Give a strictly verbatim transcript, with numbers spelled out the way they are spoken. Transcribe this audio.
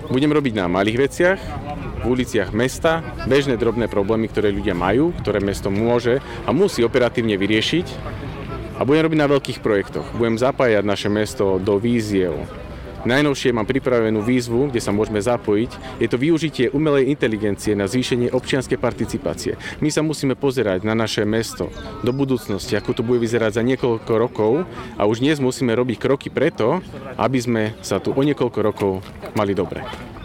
Budem robiť na malých veciach, v uliciach mesta, bežné drobné problémy, ktoré ľudia majú, ktoré mesto môže a musí operatívne vyriešiť. A budem robiť na veľkých projektoch. Budem zapájať naše mesto do víziev. Najnovšie mám pripravenú výzvu, kde sa môžeme zapojiť. Je to využitie umelej inteligencie na zvýšenie občianskej participácie. My sa musíme pozerať na naše mesto do budúcnosti, ako to bude vyzerať za niekoľko rokov a už dnes musíme robiť kroky preto, aby sme sa tu o niekoľko rokov mali dobre.